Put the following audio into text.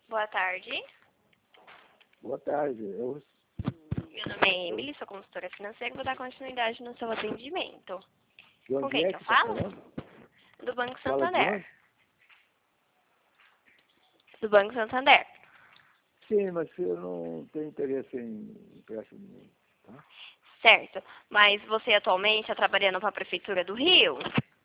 Boa tarde. Boa tarde. Meu nome é Emily, sou consultora financeira e vou dar continuidade no seu atendimento. De onde Com quem é que eu que tá falo? falando? Do Banco Fala de Santander. onde? Do Banco Santander. Sim, mas eu não tenho interesse em empréstimo nenhum, tá? Certo. Mas você atualmente está trabalhando para a Prefeitura do Rio?